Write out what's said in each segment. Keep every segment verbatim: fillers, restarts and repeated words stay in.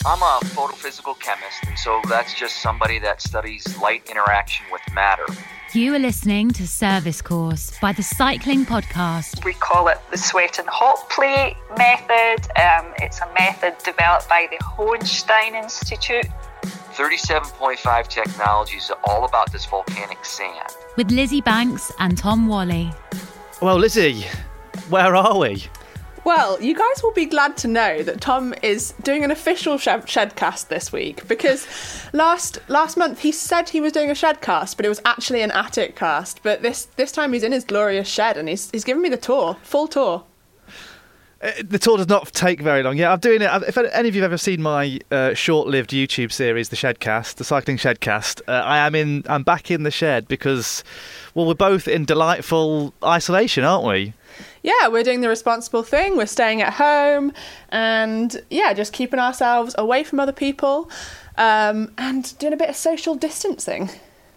I'm a photophysical chemist, and so that's just somebody that studies light interaction with matter. You are listening to Service Course by the Cycling Podcast. We call it the sweat and hot plate method. Um, it's a method developed by the Hohenstein Institute. thirty-seven point five Technology is all about this volcanic sand. With Lizzie Banks and Tom Wally. Well, Lizzie, where are we? Well, you guys will be glad to know that Tom is doing an official shed- Shedcast this week, because last last month he said he was doing a Shedcast, but it was actually an attic cast. But this this time he's in his glorious shed and he's he's giving me the tour, full tour. Uh, the tour does not take very long. Yeah, I'm doing it. If any of you have ever seen my uh, short-lived YouTube series, the Shedcast, the Cycling Shedcast, uh, I am in. I'm back in the shed because, well, we're both in delightful isolation, aren't we? Yeah, we're doing the responsible thing. We're staying at home and, yeah, just keeping ourselves away from other people um, and doing a bit of social distancing.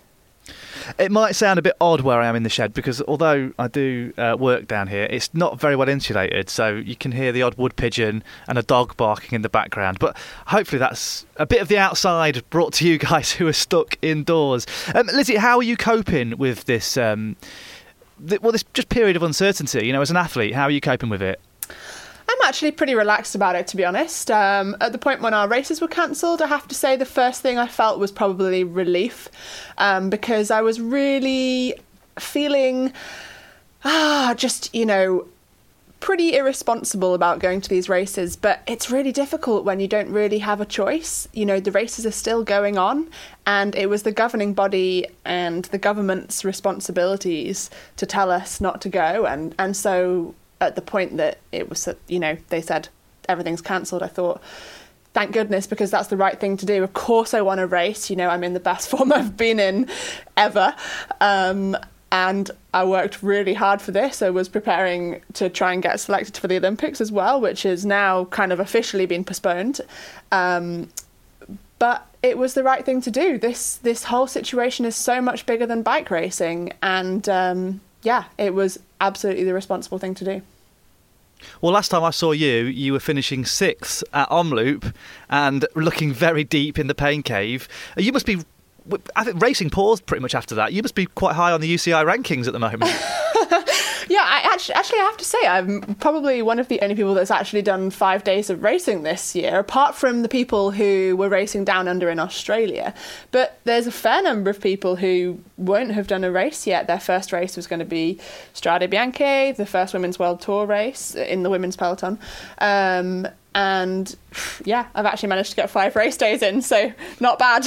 It might sound a bit odd where I am in the shed because although I do uh, work down here, it's not very well insulated, so you can hear the odd wood pigeon and a dog barking in the background. But hopefully that's a bit of the outside brought to you guys who are stuck indoors. Um, Lizzie, how are you coping with this... Um, well, this just period of uncertainty, you know, as an athlete, how are you coping with it? I'm actually pretty relaxed about it, to be honest. Um, at the point when our races were cancelled, I have to say the first thing I felt was probably relief, um, because I was really feeling, ah, just, you know, pretty irresponsible about going to these races. But it's really difficult when you don't really have a choice. You know, the races are still going on, and it was the governing body and the government's responsibilities to tell us not to go. And, and so at the point that it was, you know, they said everything's cancelled, I thought, thank goodness, because that's the right thing to do. Of course I want to race. You know, I'm in the best form I've been in ever. Um, and I worked really hard for this. I was preparing to try and get selected for the Olympics as well, which has now kind of officially been postponed. Um, but it was the right thing to do. This this whole situation is so much bigger than bike racing. And um, yeah, it was absolutely the responsible thing to do. Well, last time I saw you, you were finishing sixth at Omloop and looking very deep in the pain cave. You must be... I think racing paused pretty much after that. You must be quite high on the U C I rankings at the moment. Yeah, I actually, actually, I have to say, I'm probably one of the only people that's actually done five days of racing this year, apart from the people who were racing down under in Australia. But there's a fair number of people who won't have done a race yet. Their first race was going to be Strade Bianche, the first Women's World Tour race in the women's peloton. Um, and yeah, I've actually managed to get five race days in, so not bad.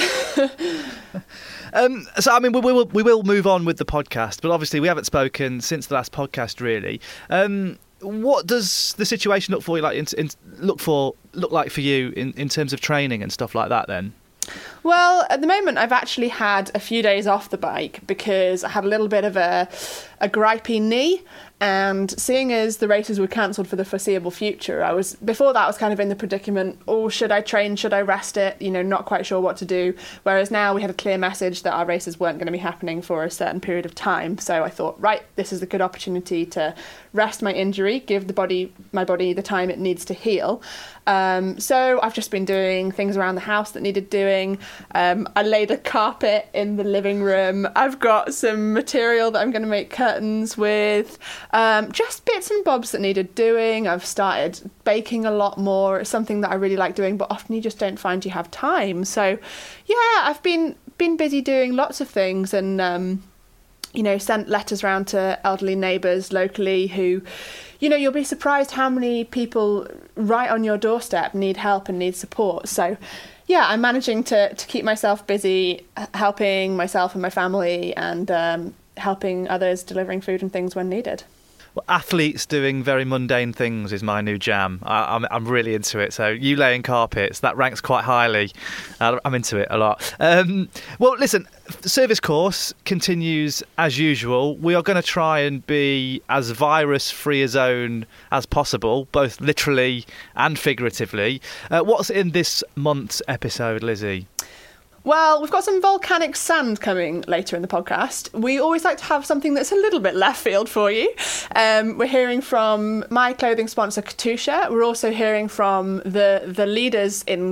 Um, so, I mean, we, we will we will move on with the podcast, but obviously we haven't spoken since the last podcast, really. Um, what does the situation look for you like? In, in, look for look like for you in, in terms of training and stuff like that? Then. Well, at the moment, I've actually had a few days off the bike because I had a little bit of a a gripey knee. And seeing as the races were cancelled for the foreseeable future, I was before that I was kind of in the predicament, oh, should I train, should I rest it, you know, not quite sure what to do. Whereas now we had a clear message that our races weren't going to be happening for a certain period of time. So I thought, right, this is a good opportunity to rest my injury, give the body, my body the time it needs to heal. Um, so I've just been doing things around the house that needed doing. Um, I laid a carpet in the living room. I've got some material that I'm going to make curtains with. Um, just bits and bobs that needed doing. I've started baking a lot more. It's something that I really like doing, but often you just don't find you have time. So, yeah, I've been been busy doing lots of things and, um, you know, sent letters around to elderly neighbours locally who, you know, you'll be surprised how many people right on your doorstep need help and need support. So, yeah, I'm managing to, to keep myself busy, helping myself and my family and um, helping others, delivering food and things when needed. Well, athletes doing very mundane things is my new jam. I, I'm I'm really into it. So you laying carpets, that ranks quite highly. I'm into it a lot. Um, well, listen, Service Course continues as usual. We are going to try and be as virus-free a zone as possible, both literally and figuratively. Uh, what's in this month's episode, Lizzie? Well, we've got some volcanic sand coming later in the podcast. We always like to have something that's a little bit left field for you. Um, we're hearing from my clothing sponsor, Katusha. We're also hearing from the the leaders in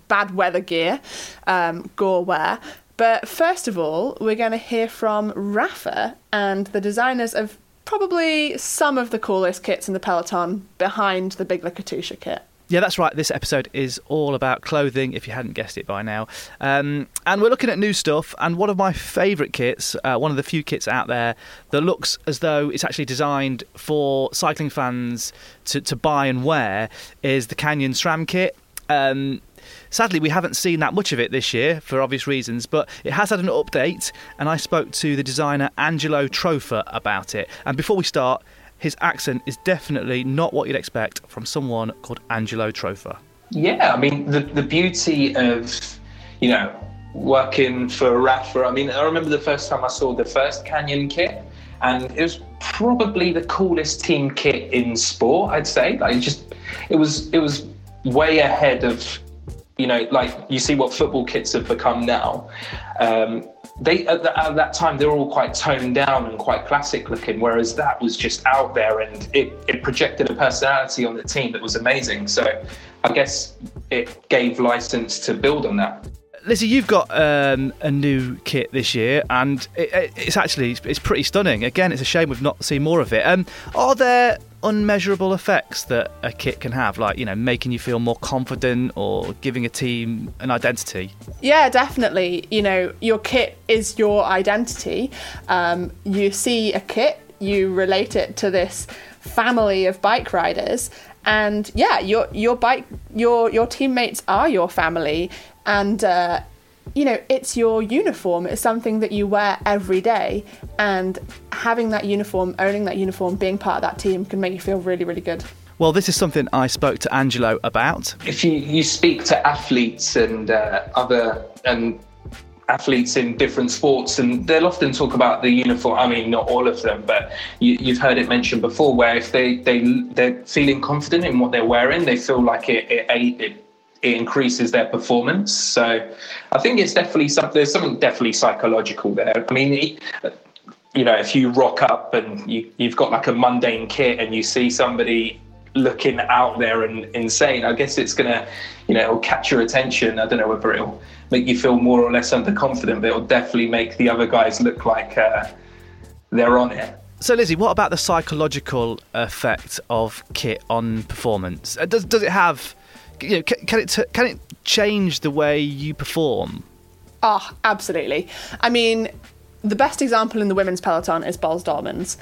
bad weather gear, um, Gore wear. But first of all, we're going to hear from Rafa and the designers of probably some of the coolest kits in the peloton behind the Big Le Katusha kit. Yeah, that's right. This episode is all about clothing, if you hadn't guessed it by now. Um, and we're looking at new stuff. And one of my favourite kits, uh, one of the few kits out there that looks as though it's actually designed for cycling fans to, to buy and wear, is the Canyon SRAM kit. Um, sadly, we haven't seen that much of it this year for obvious reasons, but it has had an update. And I spoke to the designer Angelo Trofa about it. And before we start, his accent is definitely not what you'd expect from someone called Angelo Trofa. Yeah, I mean, the, the beauty of, you know, working for Rafa, I mean, I remember the first time I saw the first Canyon kit, and it was probably the coolest team kit in sport, I'd say. Like, it just, it was, it was way ahead of, you know, like, you see what football kits have become now. Um, They at, the, at that time they were all quite toned down and quite classic looking, whereas that was just out there, and it, it projected a personality on the team that was amazing. So I guess it gave license to build on that. Lizzie, you've got um, a new kit this year, and it, it, it's actually it's pretty stunning. Again, it's a shame we've not seen more of it. Um, are there unmeasurable effects that a kit can have, like, you know, making you feel more confident or giving a team an identity? Yeah, definitely. You know, your kit is your identity. Um, you see a kit, you relate it to this family of bike riders, and yeah, your your bike, your your teammates are your family, and uh, you know, it's your uniform. It's something that you wear every day, and having that uniform, owning that uniform, being part of that team can make you feel really, really good. Well, this is something I spoke to Angelo about. If you, you speak to athletes and uh, other and athletes in different sports, and they'll often talk about the uniform. I mean, not all of them, but you, you've heard it mentioned before, where if they, they, they're feeling confident in what they're wearing, they feel like it, it, it it increases their performance. So I think it's definitely something, there's something definitely psychological there. I mean, you know, if you rock up and you, you've got like a mundane kit and you see somebody looking out there and insane, I guess it's going to, you know, it'll catch your attention. I don't know whether it'll make you feel more or less underconfident, but it'll definitely make the other guys look like uh, they're on it. So, Lizzie, what about the psychological effect of kit on performance? Does does it have... You know, can, can it t- can it change the way you perform? Oh, absolutely. I mean, the best example in the women's peloton is Boels Dolmans.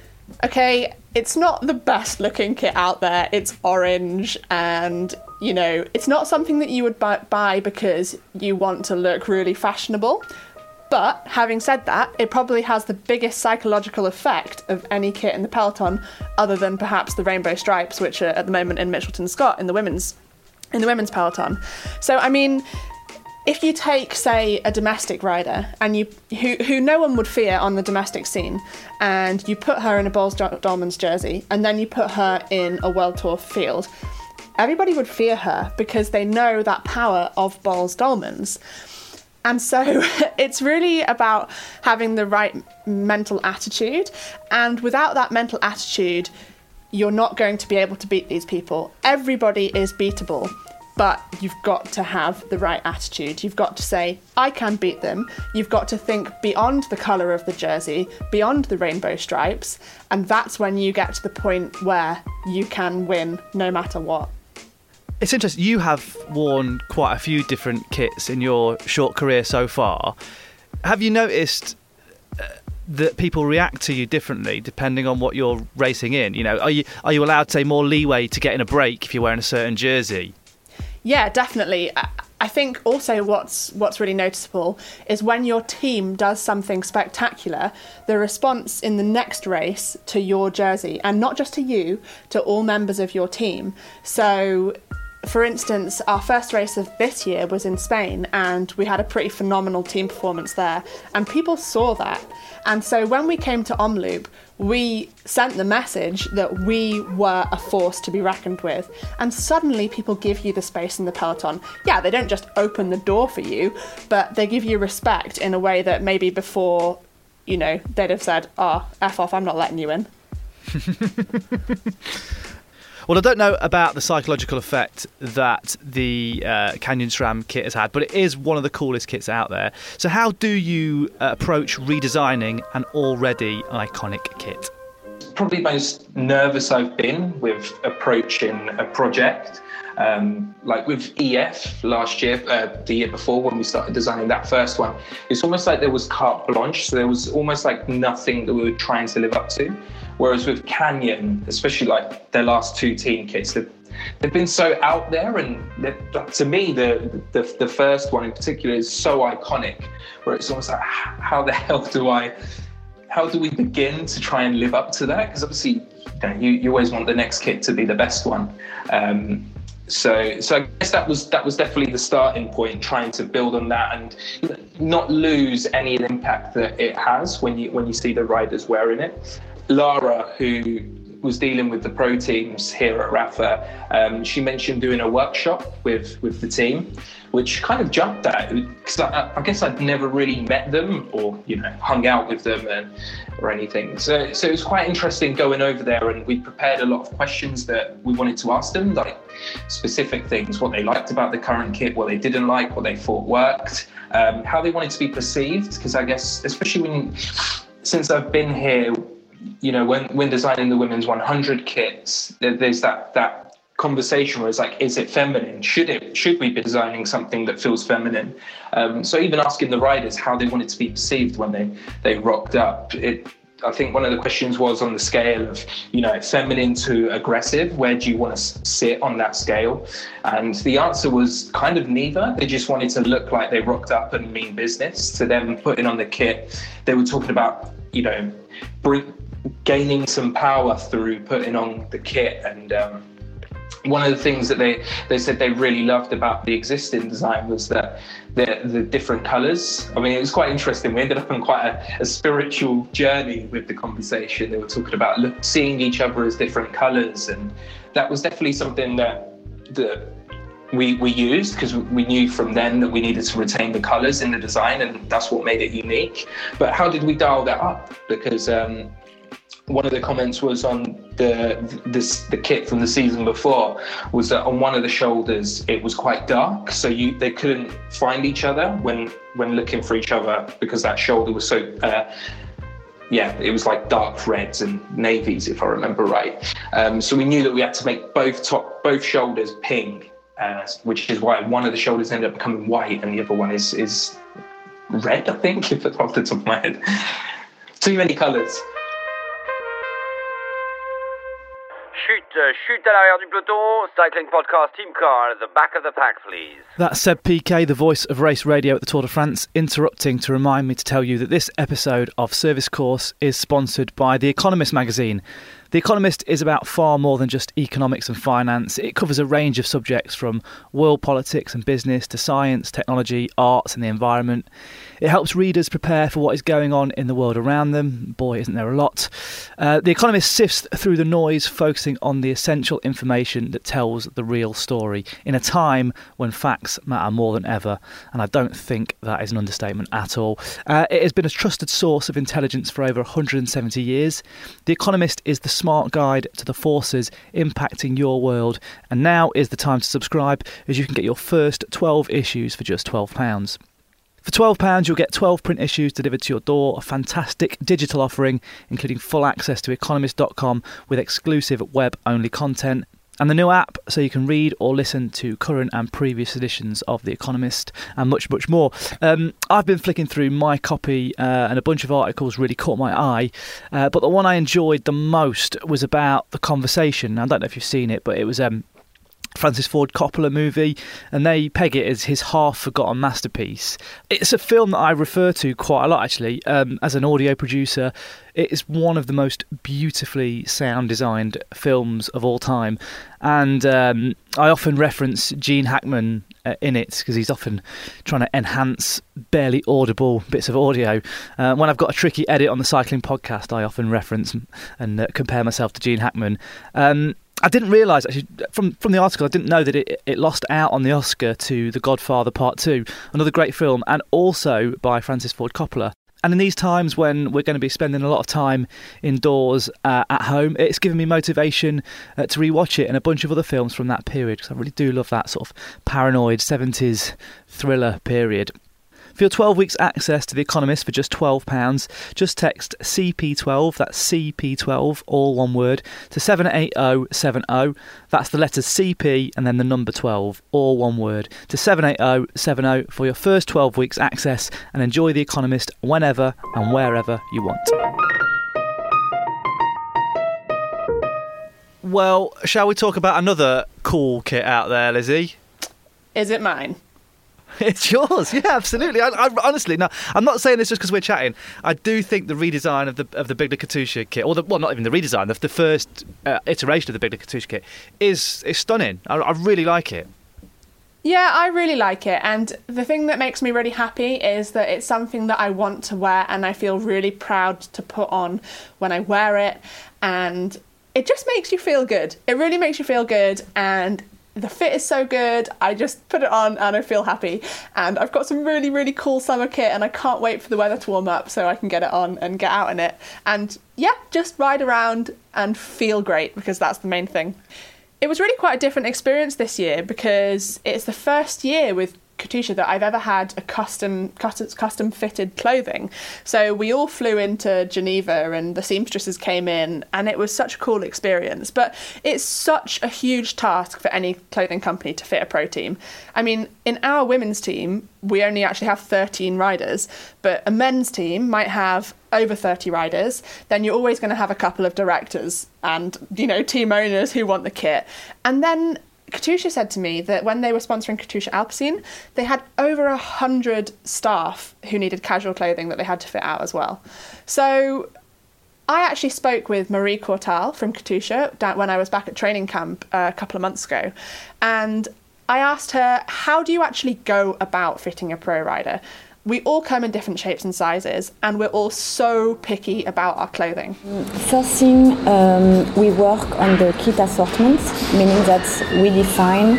Okay, it's not the best looking kit out there. It's orange, and you know, it's not something that you would buy, buy because you want to look really fashionable. But having said that, it probably has the biggest psychological effect of any kit in the peloton, other than perhaps the rainbow stripes, which are at the moment in Mitchelton Scott in the women's in the women's peloton. So, I mean, if you take, say, a domestic rider and you who who no one would fear on the domestic scene, and you put her in a Boels Dolmans jersey, and then you put her in a World Tour field, everybody would fear her because they know that power of Boels Dolmans. And so it's really about having the right mental attitude, and without that mental attitude, you're not going to be able to beat these people. Everybody is beatable, but you've got to have the right attitude. You've got to say, I can beat them. You've got to think beyond the colour of the jersey, beyond the rainbow stripes, and that's when you get to the point where you can win no matter what. It's interesting, you have worn quite a few different kits in your short career so far. Have you noticed uh, that people react to you differently depending on what you're racing in? You know, are you are you allowed, say, more leeway to get in a break if you're wearing a certain jersey? Yeah, definitely. I think also what's what's really noticeable is when your team does something spectacular, the response in the next race to your jersey, and not just to you, to all members of your team. So, for instance, our first race of this year was in Spain, and we had a pretty phenomenal team performance there, and people saw that. And so when we came to Omloop, we sent the message that we were a force to be reckoned with, and suddenly people give you the space in the peloton. Yeah, they don't just open the door for you, but they give you respect in a way that maybe before, you know, they'd have said, oh, F off, I'm not letting you in. Well, I don't know about the psychological effect that the uh, Canyon SRAM kit has had, but it is one of the coolest kits out there. So how do you uh, approach redesigning an already iconic kit? Probably the most nervous I've been with approaching a project. Um, like with E F last year, uh, the year before when we started designing that first one, it's almost like there was carte blanche. So there was almost like nothing that we were trying to live up to. Whereas with Canyon, especially like their last two team kits, they've, they've been so out there, and to me, the, the the first one in particular is so iconic. Where it's almost like, how the hell do I, how do we begin to try and live up to that? Because obviously, you know, you, you always want the next kit to be the best one. Um, So, so I guess that was that was definitely the starting point, trying to build on that and not lose any of the impact that it has when you when you see the riders wearing it. Lara, who was dealing with the pro teams here at Rapha, um, she mentioned doing a workshop with with the team, which kind of jumped at because I, I guess I'd never really met them or you know hung out with them and, or anything. So, so it was quite interesting going over there, and we prepared a lot of questions that we wanted to ask them, like specific things, what they liked about the current kit, what they didn't like, what they thought worked, um, how they wanted to be perceived. Because I guess, especially when since I've been here, you know, when when designing the women's one hundred kits, there, there's that that conversation where it's like, is it feminine? Should it? Should we be designing something that feels feminine? Um, so even asking the riders how they wanted to be perceived when they they rocked up. It, I think one of the questions was on the scale of, you know, feminine to aggressive. Where do you want to sit on that scale? And the answer was kind of neither. They just wanted to look like they rocked up and mean business. To them putting on the kit, they were talking about, you know, bring, gaining some power through putting on the kit. And um, one of the things that they, they said they really loved about the existing design was that the, the different colours. I mean, it was quite interesting. We ended up on quite a, a spiritual journey with the conversation. They were talking about look, seeing each other as different colours, and that was definitely something that that we we used because we knew from then that we needed to retain the colours in the design, and that's what made it unique. But how did we dial that up? Because um, one of the comments was on the this the kit from the season before was that on one of the shoulders it was quite dark, so you they couldn't find each other when when looking for each other because that shoulder was so uh, yeah it was like dark reds and navies if I remember right. Um, so we knew that we had to make both top both shoulders pink, uh, which is why one of the shoulders ended up becoming white and the other one is is red, I think, if it's off the top of my head. Too many colours. Chute, uh, chute à l'arrière du peloton, cycling podcast team car at the back of the pack, please. That's Seb P K, the voice of race radio at the Tour de France, interrupting to remind me to tell you that this episode of Service Course is sponsored by The Economist magazine. The Economist is about far more than just economics and finance. It covers a range of subjects from world politics and business to science, technology, arts and the environment. It helps readers prepare for what is going on in the world around them. Boy, isn't there a lot. Uh, the Economist sifts through the noise, focusing on the essential information that tells the real story in a time when facts matter more than ever. And I don't think that is an understatement at all. Uh, it has been a trusted source of intelligence for over one hundred seventy years. The Economist is the smart guide to the forces impacting your world, and now is the time to subscribe, as you can get your first twelve issues for just twelve pounds. For twelve pounds you'll get twelve print issues delivered to your door, a fantastic digital offering including full access to economist dot com with exclusive web-only content, and the new app so you can read or listen to current and previous editions of The Economist, and much, much more. Um, I've been flicking through my copy uh, and a bunch of articles really caught my eye, uh, but the one I enjoyed the most was about the conversation. I don't know if you've seen it, but it was um, Francis Ford Coppola movie, and they peg it as his half-forgotten masterpiece. It's a film that I refer to quite a lot, actually, um, as an audio producer. It is one of the most beautifully sound-designed films of all time, and um, I often reference Gene Hackman uh, in it because he's often trying to enhance barely audible bits of audio. Uh, when I've got a tricky edit on the cycling podcast, I often reference and uh, compare myself to Gene Hackman. Um, I didn't realise, actually, from, from the article, I didn't know that it, it lost out on the Oscar to The Godfather Part two, another great film, and also by Francis Ford Coppola. And in these times when we're going to be spending a lot of time indoors uh, at home, it's given me motivation uh, to rewatch it and a bunch of other films from that period, because I really do love that sort of paranoid seventies thriller period. For your twelve weeks access to The Economist for just twelve pounds, just text C P twelve, that's C P twelve, all one word, to seven eight zero seven zero. That's the letters C P and then the number twelve, all one word, to seven eight zero seven zero for your first twelve weeks access, and enjoy The Economist whenever and wherever you want. Well, shall we talk about another cool kit out there, Lizzie? Is it mine? It's yours, yeah, absolutely. I, I, honestly, no, I'm not saying this just because we're chatting. I do think the redesign of the of the Big Le Katusha kit, or the, well, not even the redesign, the, the first uh, iteration of the Big Le Katusha kit, is is stunning. I, I really like it. Yeah, I really like it, and the thing that makes me really happy is that it's something that I want to wear, and I feel really proud to put on when I wear it, and it just makes you feel good. It really makes you feel good, and the fit is so good. I just put it on and I feel happy. And I've got some really, really cool summer kit, and I can't wait for the weather to warm up so I can get it on and get out in it. And yeah, just ride around and feel great, because that's the main thing. It was really quite a different experience this year, because it's the first year with Katusha that I've ever had a custom, custom custom fitted clothing. So we all flew into Geneva and the seamstresses came in, and it was such a cool experience. But it's such a huge task for any clothing company to fit a pro team. I mean, in our women's team, we only actually have thirteen riders, but a men's team might have over thirty riders. Then you're always going to have a couple of directors and, you know, team owners who want the kit. And then Katusha said to me that when they were sponsoring Katusha Alpecin, they had over a hundred staff who needed casual clothing that they had to fit out as well. So I actually spoke with Marie Cortal from Katusha when I was back at training camp a couple of months ago, and I asked her, how do you actually go about fitting a pro rider? We all come in different shapes and sizes, and we're all so picky about our clothing. First thing, um, we work on the kit assortment, meaning that we define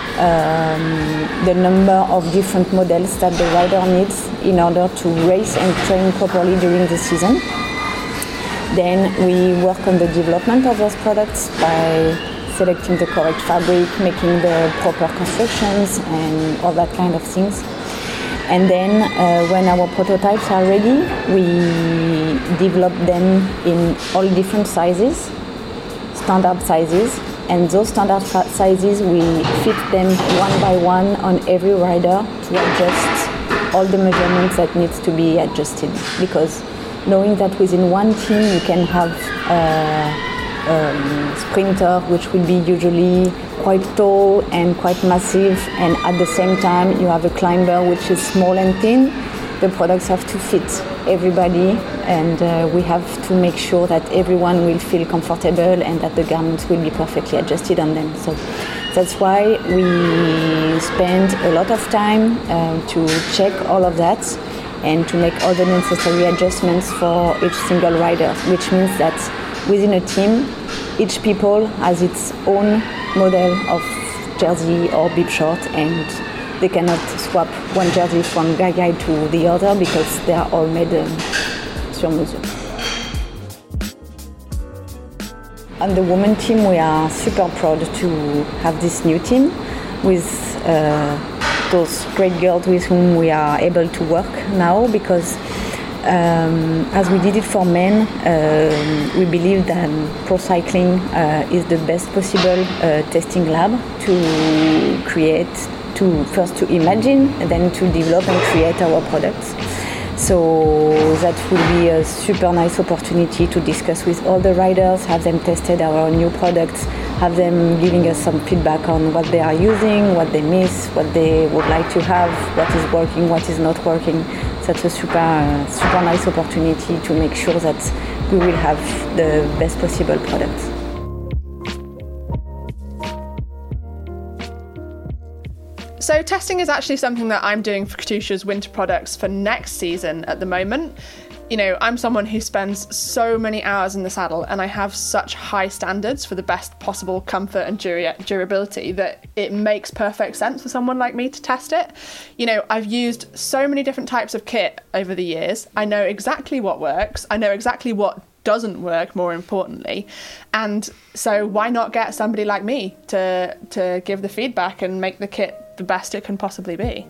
um, the number of different models that the rider needs in order to race and train properly during the season. Then we work on the development of those products by selecting the correct fabric, making the proper constructions and all that kind of things. And then uh, when our prototypes are ready, we develop them in all different sizes, standard sizes, and those standard fa- sizes, we fit them one by one on every rider to adjust all the measurements that needs to be adjusted. Because knowing that within one team you can have a um, sprinter which will be usually quite tall and quite massive, and at the same time you have a climber which is small and thin, the products have to fit everybody, and uh, we have to make sure that everyone will feel comfortable and that the garments will be perfectly adjusted on them. So that's why we spend a lot of time uh, to check all of that and to make all the necessary adjustments for each single rider, which means that within a team, each people has its own model of jersey or bib short, and they cannot swap one jersey from Gagai to the other because they are all made um, sur mesure. On the women team, we are super proud to have this new team with uh, those great girls with whom we are able to work now, because Um, as we did it for men, uh, we believe that pro cycling uh, is the best possible uh, testing lab to create, to first to imagine, and then to develop and create our products. So that will be a super nice opportunity to discuss with all the riders, have them tested our new products, have them giving us some feedback on what they are using, what they miss, what they would like to have, what is working, what is not working. That's a super, uh, super nice opportunity to make sure that we will have the best possible products. So testing is actually something that I'm doing for Katusha's winter products for next season at the moment. you know, I'm someone who spends so many hours in the saddle, and I have such high standards for the best possible comfort and dura- durability that it makes perfect sense for someone like me to test it. You know, I've used so many different types of kit over the years. I know exactly what works. I know exactly what doesn't work, more importantly. And so why not get somebody like me to to give the feedback and make the kit the best it can possibly be?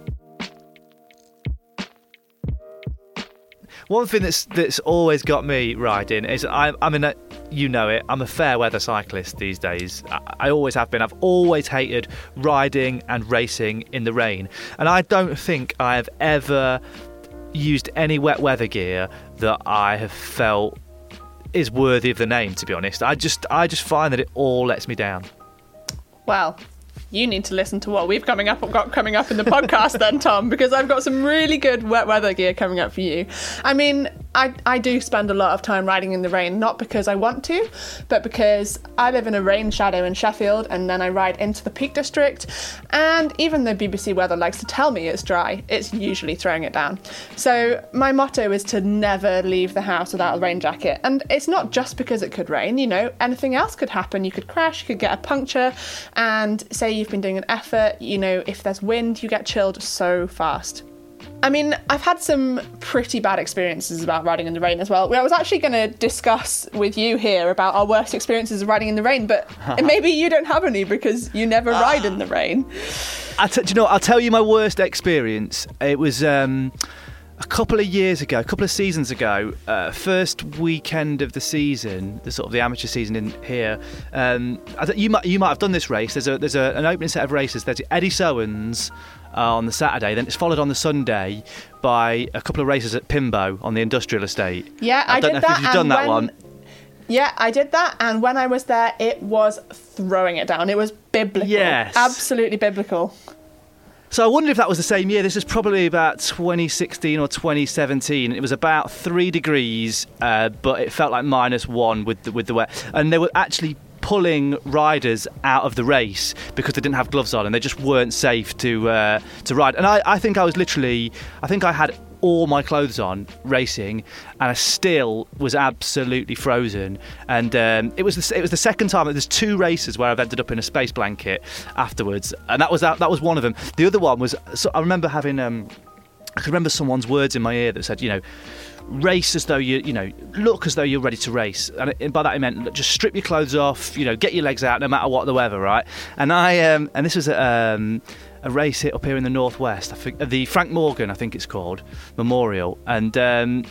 One thing that's that's always got me riding is I, I mean, you know it, I'm a fair weather cyclist these days. I, I always have been. I've always hated riding and racing in the rain. And I don't think I have ever used any wet weather gear that I have felt is worthy of the name, to be honest. I just I just find that it all lets me down. Well, you need to listen to what we've coming up got coming up in the podcast then, Tom, because I've got some really good wet weather gear coming up for you. I mean, I, I do spend a lot of time riding in the rain, not because I want to, but because I live in a rain shadow in Sheffield, and then I ride into the Peak District, and even though B B C Weather likes to tell me it's dry, it's usually throwing it down. So my motto is to never leave the house without a rain jacket, and it's not just because it could rain, you know, anything else could happen. You could crash, you could get a puncture, and say you've been doing an effort, you know, if there's wind, you get chilled so fast. I mean, I've had some pretty bad experiences about riding in the rain as well. I was actually going to discuss with you here about our worst experiences of riding in the rain, but maybe you don't have any because you never ride in the rain. I t- do you know, I'll tell you my worst experience. It was um, a couple of years ago, a couple of seasons ago, uh, first weekend of the season, the sort of the amateur season in here. Um, I th- you might you might have done this race. There's a there's a, an opening set of races. There's Eddie Sowens Uh, on the Saturday, then it's followed on the Sunday by a couple of races at Pimbo on the industrial estate. Yeah, I, I don't did know that. if you've done that when, one. Yeah, I did that, and when I was there, it was throwing it down. It was biblical. Yes. Absolutely biblical. So I wonder if that was the same year. This is probably about twenty sixteen or twenty seventeen. It was about three degrees, uh, but it felt like minus one with the, with the wet. And they were actually pulling riders out of the race because they didn't have gloves on and they just weren't safe to uh, to ride. And I, I think I was literally, I think I had all my clothes on racing, and I still was absolutely frozen. And um, it was the, it was the second time. There's two races where I've ended up in a space blanket afterwards, and that was that, that was one of them. The other one was, so I remember having um, I can remember someone's words in my ear that said, you know, race as though you, you know, look as though you're ready to race. And, and by that I meant, look, just strip your clothes off, you know, get your legs out no matter what the weather, right? And I, um, and this was a, um, a race hit up here in the northwest, I think, the Frank Morgan, I think it's called, Memorial. And um,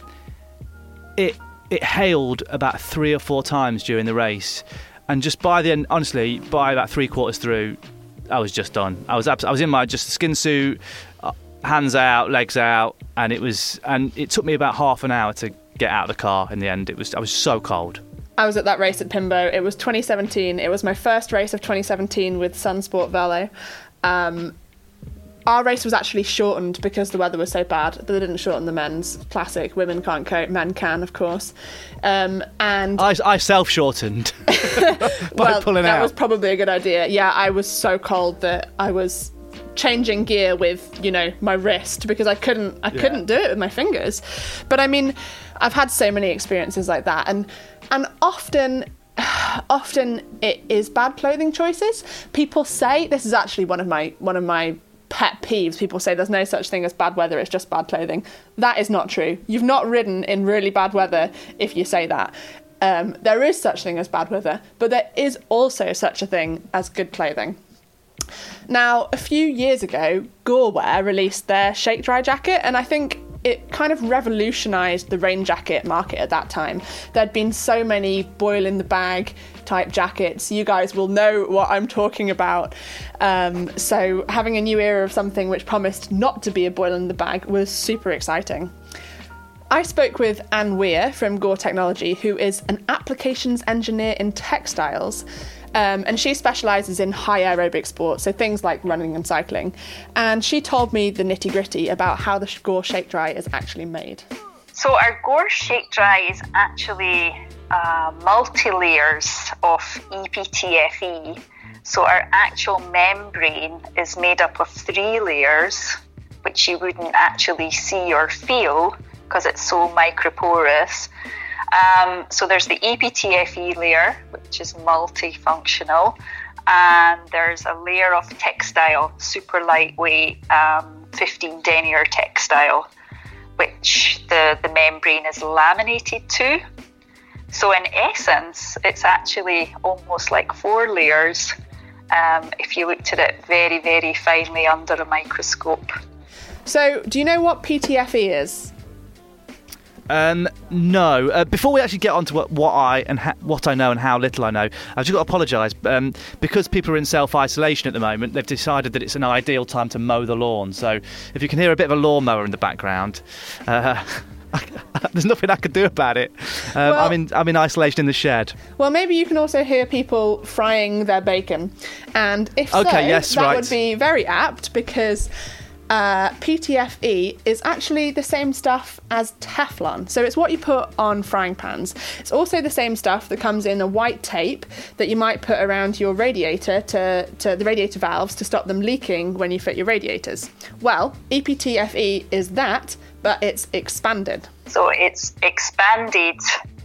it it hailed about three or four times during the race. And just by the end, honestly, by about three quarters through, I was just done. I was abs- I was in my just skin suit, hands out, legs out, and it was and it took me about half an hour to get out of the car in the end. It was I was so cold. I was at that race at Pimbo. It was twenty seventeen. It was my first race of twenty seventeen with Sunsport Velo. Um, our race was actually shortened because the weather was so bad, but they didn't shorten the men's. Classic, women can't cope, men can, of course. Um, and I, I self-shortened by well, pulling that out. was probably a good idea. Yeah, I was so cold that I was changing gear with, you know, my wrist because I couldn't I Yeah. couldn't do it with my fingers. But I mean, I've had so many experiences like that, and and often often it is bad clothing choices. People say, this is actually one of my one of my pet peeves, people say there's no such thing as bad weather, it's just bad clothing. That is not true. You've not ridden in really bad weather if you say that. Um, there is such thing as bad weather, but there is also such a thing as good clothing. Now, a few years ago, Gorewear released their Shake Dry jacket, and I think it kind of revolutionised the rain jacket market at that time. There'd been so many boil in the bag type jackets. You guys will know what I'm talking about. Um, so having a new era of something which promised not to be a boil in the bag was super exciting. I spoke with Anne Weir from Gore Technology, who is an applications engineer in textiles. Um, and she specialises in high aerobic sports, so things like running and cycling. And she told me the nitty-gritty about how the Gore Shake Dry is actually made. So our Gore Shake Dry is actually uh, multi-layers of E P T F E. So our actual membrane is made up of three layers, which you wouldn't actually see or feel, because it's so microporous. Um, so there's the E P T F E layer, which is multifunctional, and there's a layer of textile, super lightweight, um, fifteen denier textile, which the, the membrane is laminated to. So in essence, it's actually almost like four layers um, if you looked at it very, very finely under a microscope. So do you know what P T F E is? Um, no. Uh, before we actually get on to what, what I and ha- what I know and how little I know, I've just got to apologise. Um, because people are in self-isolation at the moment, they've decided that it's an ideal time to mow the lawn. So if you can hear a bit of a lawnmower in the background, uh, there's nothing I could do about it. Um, Well- I'm in I'm in isolation in the shed. Well, maybe you can also hear people frying their bacon. And if Okay, so, yes, that right. would be very apt because uh, P T F E is actually the same stuff as Teflon. So it's what you put on frying pans. It's also the same stuff that comes in a white tape that you might put around your radiator to, to the radiator valves to stop them leaking when you fit your radiators. Well, E P T F E is that, but it's expanded. So it's expanded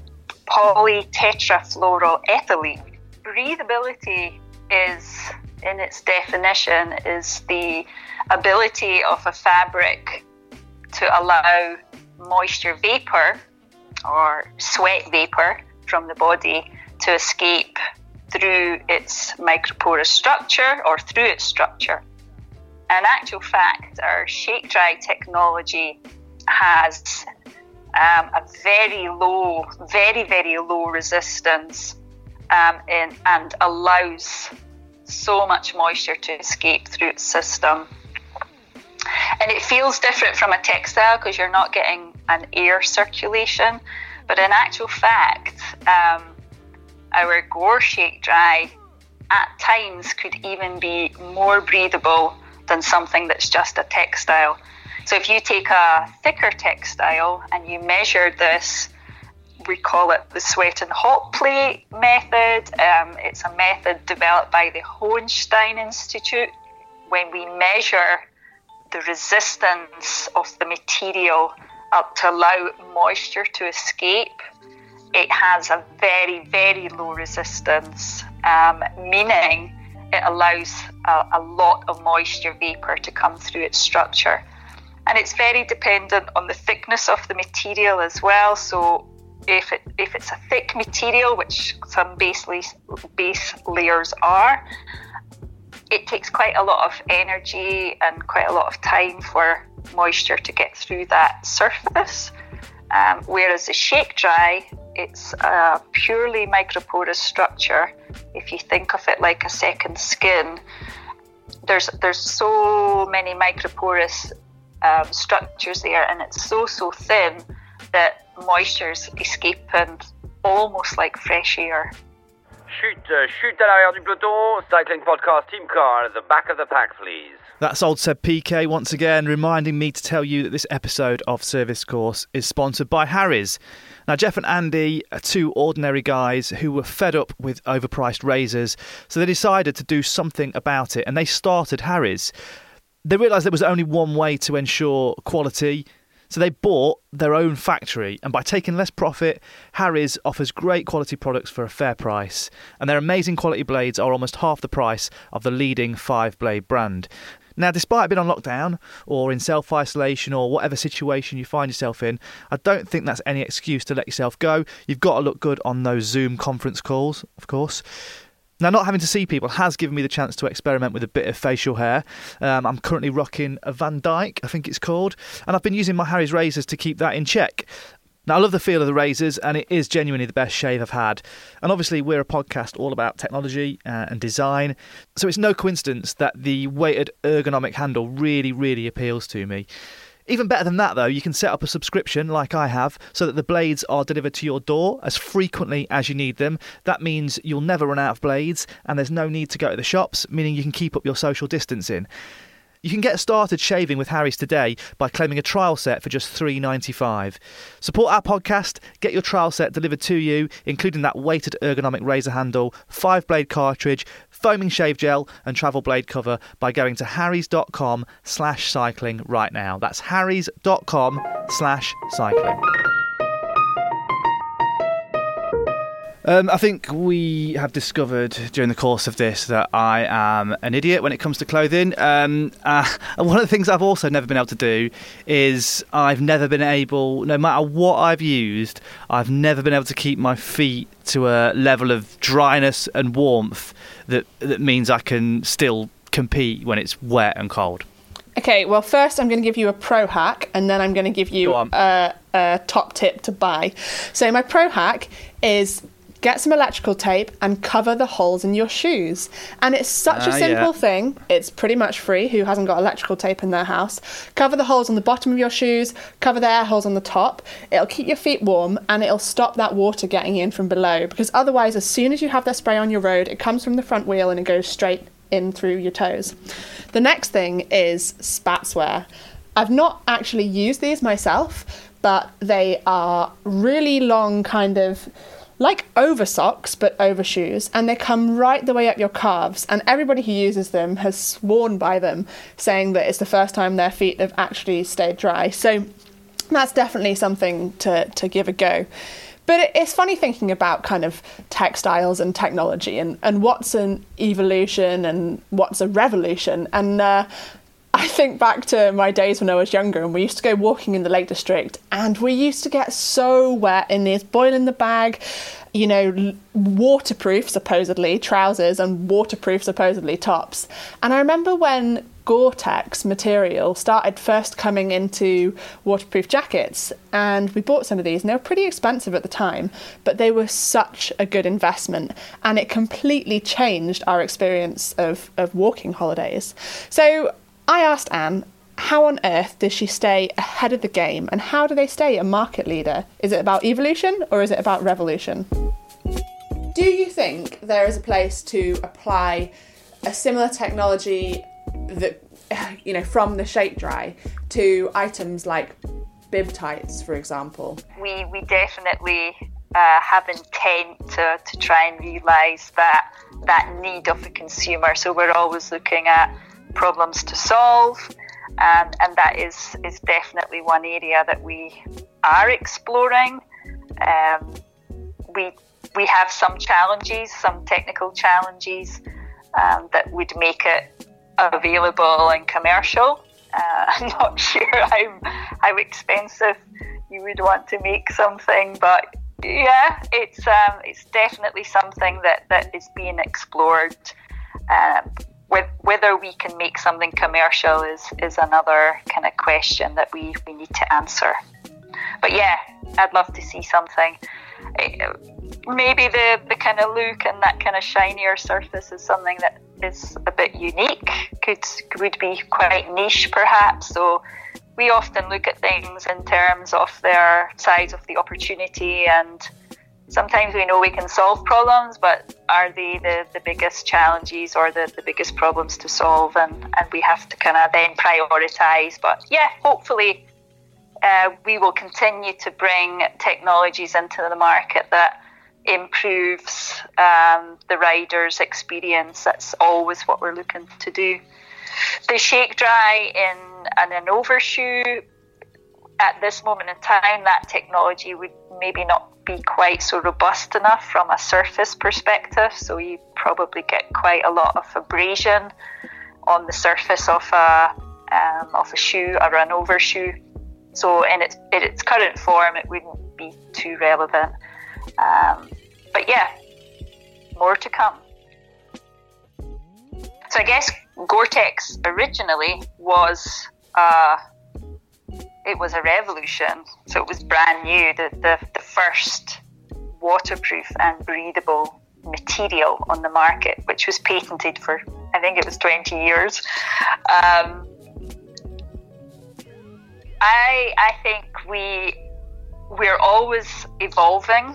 polytetrafluoroethylene. Breathability is, in its definition, is the ability of a fabric to allow moisture vapor or sweat vapor from the body to escape through its microporous structure or through its structure. In actual fact, our shake dry technology has um, a very low, very, very low resistance um, in, and allows so much moisture to escape through its system. And it feels different from a textile because you're not getting an air circulation. But in actual fact, um, our Gore Shake Dry at times could even be more breathable than something that's just a textile. So if you take a thicker textile and you measure this, we call it the sweat and hot plate method. Um, it's a method developed by the Hohenstein Institute. When we measure the resistance of the material up to allow moisture to escape, it has a very, very low resistance, um, meaning it allows a, a lot of moisture vapor to come through its structure. And it's very dependent on the thickness of the material as well. So if it if it's a thick material, which some base, base layers are, it takes quite a lot of energy and quite a lot of time for moisture to get through that surface. Um, whereas the shake dry, it's a purely microporous structure. If you think of it like a second skin, there's there's so many microporous um, structures there, and it's so so thin that moisture's escaping almost like fresh air. Chute, uh, chute à l'arrière du peloton, Cycling Podcast Team Car at the back of the pack, please. That's Old Seb P K once again, reminding me to tell you that this episode of Service Course is sponsored by Harry's. Now, Jeff and Andy are two ordinary guys who were fed up with overpriced razors, so they decided to do something about it, and they started Harry's. They realised there was only one way to ensure quality, so they bought their own factory, and by taking less profit, Harry's offers great quality products for a fair price, and their amazing quality blades are almost half the price of the leading five-blade brand. Now, despite being on lockdown or in self-isolation or whatever situation you find yourself in, I don't think that's any excuse to let yourself go. You've got to look good on those Zoom conference calls, of course. Now, not having to see people has given me the chance to experiment with a bit of facial hair. Um, I'm currently rocking a Van Dyke, I think it's called, and I've been using my Harry's razors to keep that in check. Now, I love the feel of the razors, and it is genuinely the best shave I've had. And obviously, we're a podcast all about technology uh, and design, so it's no coincidence that the weighted ergonomic handle really, really appeals to me. Even better than that, though, you can set up a subscription like I have so that the blades are delivered to your door as frequently as you need them. That means you'll never run out of blades and there's no need to go to the shops, meaning you can keep up your social distancing. You can get started shaving with Harry's today by claiming a trial set for just three dollars ninety-five. Support our podcast, get your trial set delivered to you, including that weighted ergonomic razor handle, five-blade cartridge, foaming shave gel and travel blade cover by going to harrys.com slash cycling right now. That's harrys.com slash cycling. Um, I think we have discovered during the course of this that I am an idiot when it comes to clothing. Um, uh, and one of the things I've also never been able to do is I've never been able, no matter what I've used, I've never been able to keep my feet to a level of dryness and warmth that that means I can still compete when it's wet and cold. Okay, well, first I'm going to give you a pro hack, and then I'm going to give you a, a top tip to buy. So my pro hack is get some electrical tape and cover the holes in your shoes. And it's such uh, a simple yeah. thing. It's pretty much free. Who hasn't got electrical tape in their house? Cover the holes on the bottom of your shoes, cover the air holes on the top. It'll keep your feet warm and it'll stop that water getting in from below, because otherwise, as soon as you have that spray on your road, it comes from the front wheel and it goes straight in through your toes. The next thing is Spatswear. I've not actually used these myself, but they are really long, kind of like over socks, but over shoes, and they come right the way up your calves, and everybody who uses them has sworn by them, saying that it's the first time their feet have actually stayed dry. So that's definitely something to, to give a go. But it's funny thinking about kind of textiles and technology and, and what's an evolution and what's a revolution. And uh, I think back to my days when I was younger and we used to go walking in the Lake District and we used to get so wet in these boil in the bag, you know, waterproof supposedly trousers and waterproof supposedly tops. And I remember when Gore-Tex material started first coming into waterproof jackets, and we bought some of these and they were pretty expensive at the time, but they were such a good investment and it completely changed our experience of, of walking holidays. So I asked Anne, how on earth does she stay ahead of the game, and how do they stay a market leader? Is it about evolution or is it about revolution? Do you think there is a place to apply a similar technology that, you know, from the Shape Dry to items like bib tights, for example? We we definitely uh, have intent to, to try and realise that that need of the consumer. So we're always looking at problems to solve, and and that is is definitely one area that we are exploring. Um, we we have some challenges, some technical challenges um, that would make it available and commercial. Uh, I'm not sure how how expensive you would want to make something, but yeah, it's um, it's definitely something that, that is being explored. Um, with, whether we can make something commercial is, is another kind of question that we, we need to answer. But yeah, I'd love to see something. Maybe the, the kind of look and that kind of shinier surface is something that is a bit unique, could would be quite niche perhaps. So we often look at things in terms of their size of the opportunity, and sometimes we know we can solve problems, but are they the, the biggest challenges or the, the biggest problems to solve? And, and we have to kind of then prioritise. But yeah, hopefully uh, we will continue to bring technologies into the market that improves um, the rider's experience. That's always what we're looking to do. The Shake Dry in, in an overshoe, at this moment in time, that technology would maybe not be quite so robust enough from a surface perspective. So you probably get quite a lot of abrasion on the surface of a um, of a shoe or an overshoe. So in its in its current form, it wouldn't be too relevant. Um, but yeah, more to come. So I guess Gore-Tex originally was uh, it was a revolution. So it was brand new, the, the, the first waterproof and breathable material on the market, which was patented for, I think it was twenty years. Um, I I think we we're always evolving.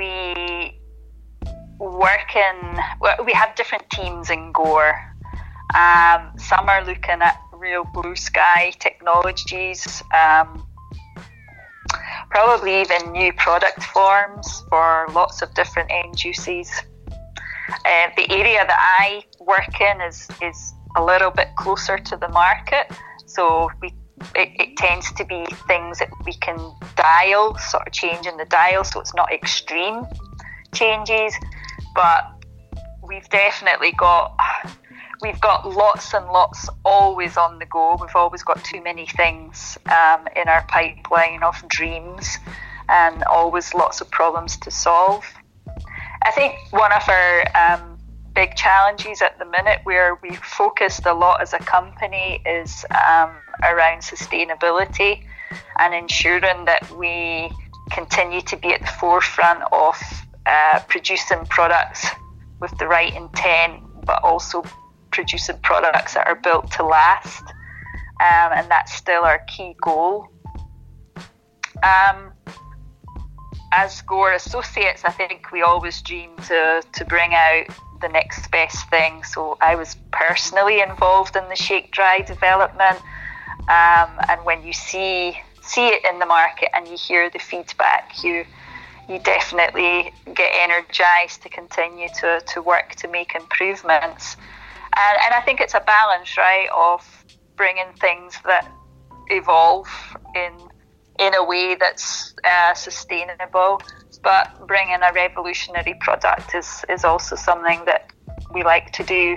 We work in, we have different teams in Gore, Um, some are looking at real blue sky technologies, um, probably even new product forms for lots of different end uses. Uh, the area that I work in is, is a little bit closer to the market, so we it, it tends to be things that we can dial, sort of change in the dial, so it's not extreme changes, but we've definitely got we've got lots and lots always on the go. We've always got too many things um, in our pipeline of dreams, and always lots of problems to solve. I think one of our um, big challenges at the minute, where we've focused a lot as a company, is um, around sustainability and ensuring that we continue to be at the forefront of uh, producing products with the right intent, but also producing products that are built to last, um, and that's still our key goal. Um, As Gore Associates, I think we always dream to, to bring out the next best thing. So I was personally involved in the Shake Dry development. Um, and when you see see it in the market and you hear the feedback, you you definitely get energized to continue to, to work to make improvements. And, and I think it's a balance, right, of bringing things that evolve in in a way that's uh, sustainable, but bringing a revolutionary product is, is also something that we like to do.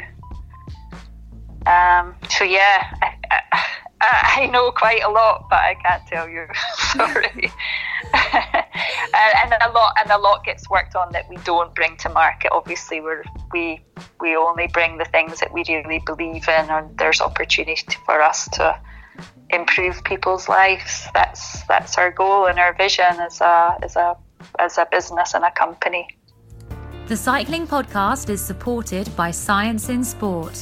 Um, so yeah, I, I, I know quite a lot, but I can't tell you. Sorry. and, and a lot, and a lot gets worked on that we don't bring to market. Obviously, we're, we we only bring the things that we really believe in, and there's opportunity for us to improve people's lives. That's that's our goal and our vision as a as a as a business and a company. The Cycling Podcast is supported by Science in Sport.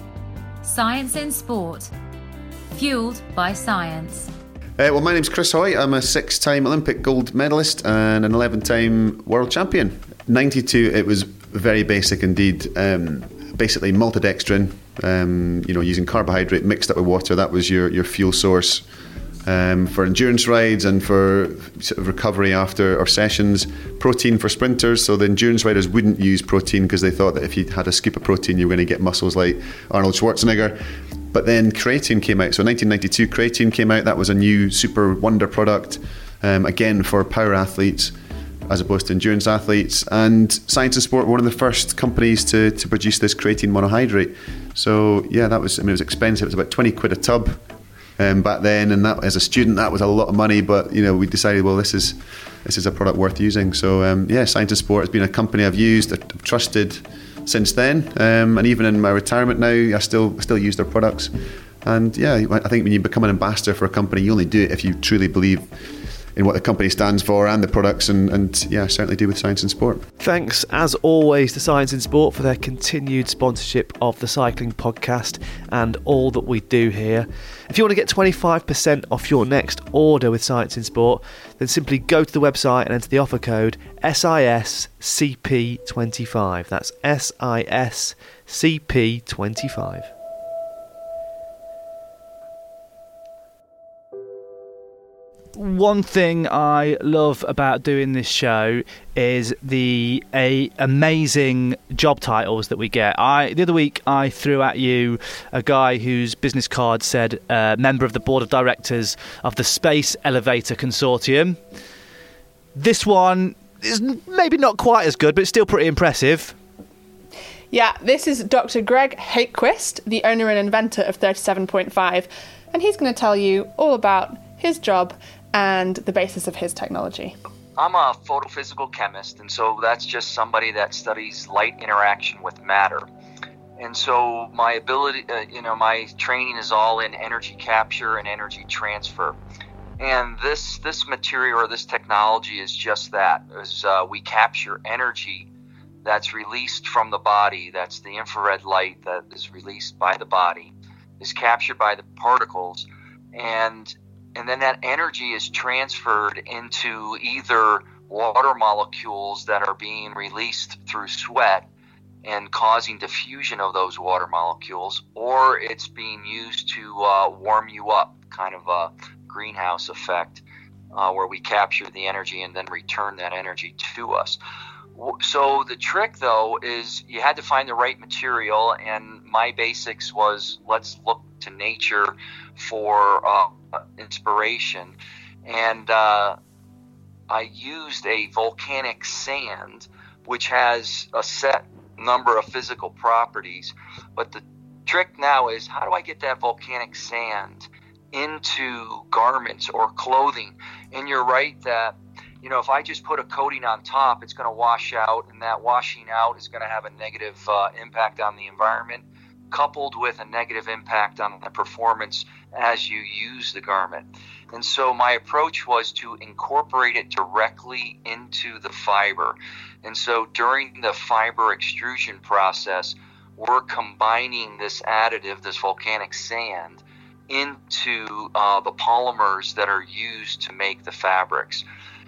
Science in Sport, fueled by science. Uh, well, my name's Chris Hoy. I'm a six-time Olympic gold medalist and an eleven-time world champion. ninety-two, it was very basic indeed. Um, basically maltodextrin, um, you know, using carbohydrate mixed up with water. That was your, your fuel source um, for endurance rides and for sort of recovery after our sessions. Protein for sprinters, so the endurance riders wouldn't use protein because they thought that if you had a scoop of protein you were going to get muscles like Arnold Schwarzenegger. But then creatine came out. So in nineteen ninety-two, creatine came out. That was a new super wonder product, um, again for power athletes as opposed to endurance athletes. And Science in Sport were one of the first companies to, to produce this creatine monohydrate. So yeah, that was, I mean, it was expensive. It was about twenty quid a tub um, back then. And that, as a student, that was a lot of money. But you know, we decided, well, this is this is a product worth using. So um, yeah, Science in Sport has been a company I've used, I've trusted since then. Um, and even in my retirement now, I still still use their products. And yeah, I think when you become an ambassador for a company, you only do it if you truly believe in what the company stands for and the products, and, and yeah, I certainly do with Science in Sport. Thanks, as always, to Science in Sport for their continued sponsorship of the Cycling Podcast and all that we do here. If you want to get twenty-five percent off your next order with Science in Sport, then simply go to the website and enter the offer code S I S C P twenty-five. That's S I S C P twenty-five. One thing I love about doing this show is the a, amazing job titles that we get. I the other week I threw at you a guy whose business card said uh, member of the board of directors of the Space Elevator Consortium. This one is maybe not quite as good, but it's still pretty impressive. Yeah, this is Doctor Greg Hakequist, the owner and inventor of thirty-seven point five, and he's going to tell you all about his job and the basis of his technology. I'm a photophysical chemist, and so that's just somebody that studies light interaction with matter. And so my ability, uh, you know, my training is all in energy capture and energy transfer. And this this material or this technology is just that. Is uh, we capture energy that's released from the body. That's the infrared light that is released by the body, is captured by the particles, and And then that energy is transferred into either water molecules that are being released through sweat and causing diffusion of those water molecules, or it's being used to uh, warm you up, kind of a greenhouse effect, uh, where we capture the energy and then return that energy to us. So the trick, though, is you had to find the right material, and my basics was let's look to nature for uh, inspiration. And uh, I used a volcanic sand, which has a set number of physical properties. But the trick now is, how do I get that volcanic sand into garments or clothing? And you're right that, you know, if I just put a coating on top, it's going to wash out, and that washing out is going to have a negative uh, impact on the environment, coupled with a negative impact on the performance as you use the garment. And so my approach was to incorporate it directly into the fiber. And so during the fiber extrusion process, we're combining this additive, this volcanic sand, into uh, the polymers that are used to make the fabrics.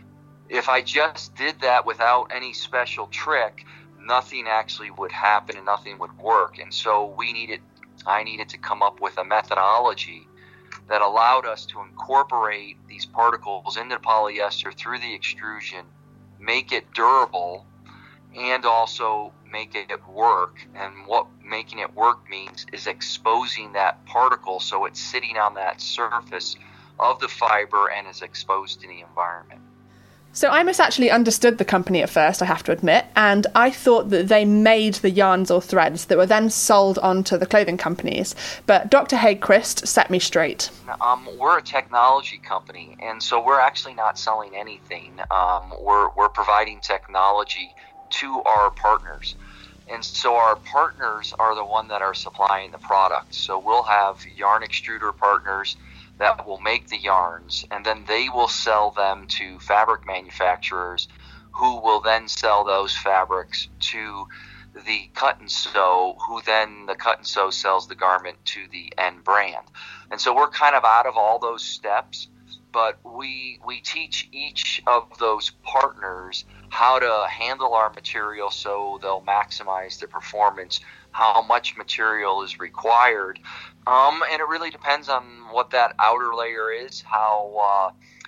If I just did that without any special trick, nothing actually would happen and nothing would work. And so we needed, I needed to come up with a methodology that allowed us to incorporate these particles into polyester through the extrusion, make it durable, and also make it work. And what making it work means is exposing that particle so it's sitting on that surface of the fiber and is exposed to the environment. So I misactually understood the company at first, I have to admit, and I thought that they made the yarns or threads that were then sold onto the clothing companies. But Doctor Hagquist set me straight. Um, we're a technology company, and so we're actually not selling anything. Um, we're, we're providing technology to our partners. And so our partners are the one that are supplying the product. So we'll have yarn extruder partners that will make the yarns, and then they will sell them to fabric manufacturers who will then sell those fabrics to the cut and sew, who then the cut and sew sells the garment to the end brand. And so we're kind of out of all those steps, but we we teach each of those partners how to handle our material so they'll maximize the performance, how much material is required. Um, and it really depends on what that outer layer is, how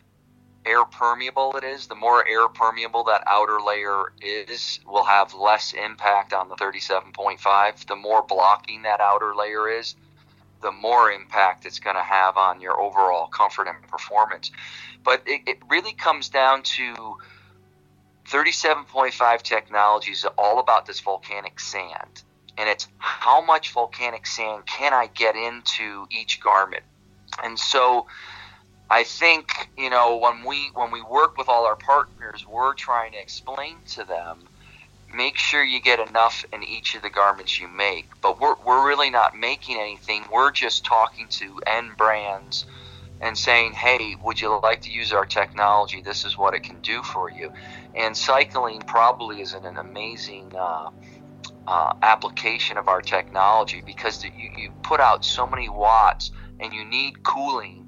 uh, air permeable it is. The more air permeable that outer layer is, will have less impact on the thirty-seven point five. The more blocking that outer layer is, the more impact it's going to have on your overall comfort and performance. But it, it really comes down to thirty-seven point five technology is all about this volcanic sand. And it's how much volcanic sand can I get into each garment. And so I think, you know, when we when we work with all our partners, we're trying to explain to them, make sure you get enough in each of the garments you make. But we're we're really not making anything. We're just talking to end brands and saying, hey, would you like to use our technology? This is what it can do for you. And cycling probably is an, an amazing uh, uh, application of our technology, because you, you put out so many watts and you need cooling,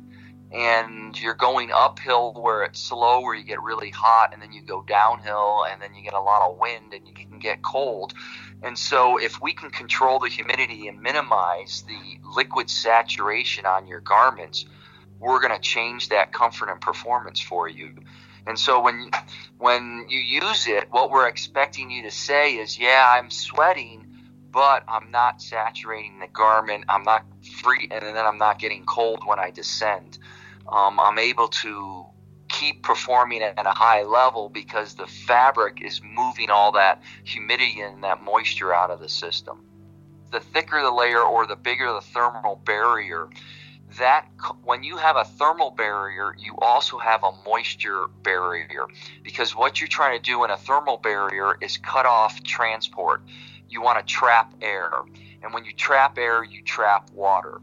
and you're going uphill where it's slow, where you get really hot, and then you go downhill and then you get a lot of wind and you can get cold. And so if we can control the humidity and minimize the liquid saturation on your garments, we're going to change that comfort and performance for you. And so when when you use it, what we're expecting you to say is, yeah, I'm sweating, but I'm not saturating the garment. I'm not free, and then I'm not getting cold when I descend. Um, I'm able to keep performing at a high level because the fabric is moving all that humidity and that moisture out of the system. The thicker the layer or the bigger the thermal barrier, that when you have a thermal barrier, you also have a moisture barrier, because what you're trying to do in a thermal barrier is cut off transport. You want to trap air, and when you trap air, you trap water.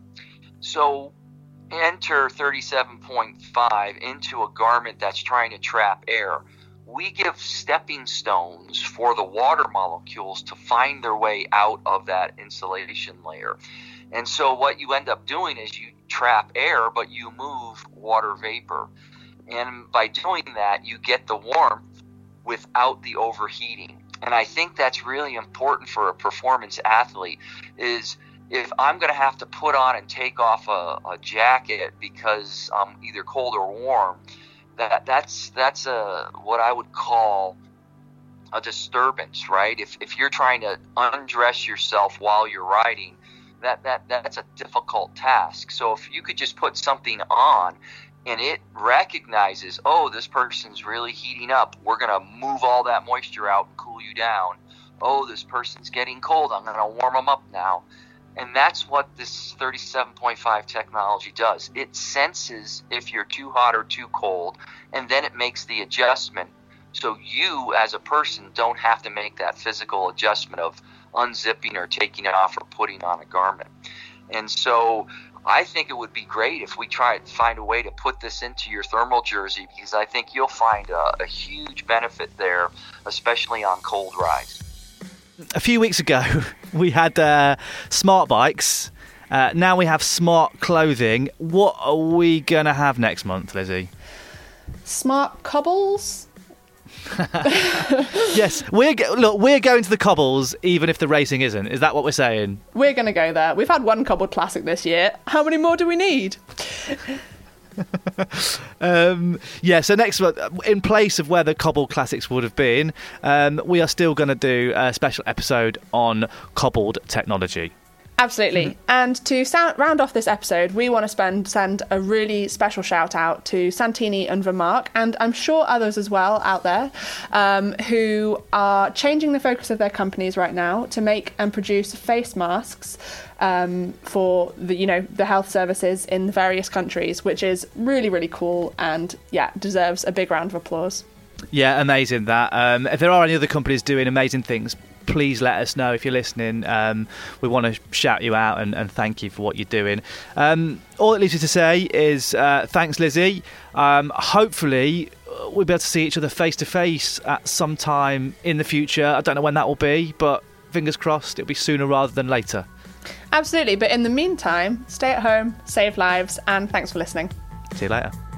So enter thirty-seven point five into a garment that's trying to trap air. We give stepping stones for the water molecules to find their way out of that insulation layer. And so what you end up doing is you trap air, but you move water vapor. And by doing that, you get the warmth without the overheating. And I think that's really important for a performance athlete, is if I'm going to have to put on and take off a, a jacket because I'm either cold or warm, that that's that's a what I would call a disturbance, right? If if you're trying to undress yourself while you're riding, that that that's a difficult task. So if you could just put something on and it recognizes, oh, this person's really heating up, we're going to move all that moisture out and cool you down. Oh, this person's getting cold, I'm going to warm them up now. And that's what this thirty-seven point five technology does. It senses if you're too hot or too cold, and then it makes the adjustment. So you, as a person, don't have to make that physical adjustment of unzipping or taking it off or putting on a garment. And so I think it would be great if we try to find a way to put this into your thermal jersey, because I think you'll find a, a huge benefit there, especially on cold rides. A few weeks ago, we had uh, smart bikes. Uh, now we have smart clothing. What are we going to have next month, Lizzie? Smart cobbles? Yes, we're go- look, we're going to the cobbles even if the racing isn't. Is that what we're saying? We're going to go there. We've had one cobbled classic this year. How many more do we need? um, yeah, so next month, in place of where the cobbled classics would have been, um, we are still going to do a special episode on cobbled technology. Absolutely. Mm-hmm. And to sound, round off this episode, we want to spend, send a really special shout out to Santini and Vermark, and I'm sure others as well out there, um, who are changing the focus of their companies right now to make and produce face masks um, for the, you know, the health services in the various countries, which is really, really cool and, yeah, deserves a big round of applause. Yeah, amazing that. Um, if there are any other companies doing amazing things, please let us know if you're listening. Um, we want to shout you out and, and thank you for what you're doing. Um, all it leaves me to say is uh, thanks, Lizzie. Um, hopefully we'll be able to see each other face to face at some time in the future. I don't know when that will be, but fingers crossed it'll be sooner rather than later. Absolutely. But in the meantime, stay at home, save lives, and thanks for listening. See you later.